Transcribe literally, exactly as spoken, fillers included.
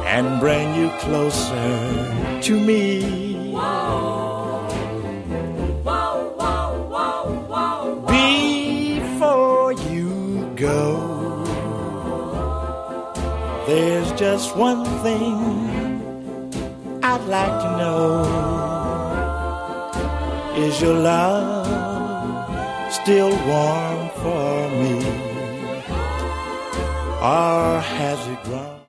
and bring you closer to me. Whoa, whoa, whoa, whoa, whoa. Before you go, there's just one thing I'd like to know. Is your love still warm for me, or has it grown?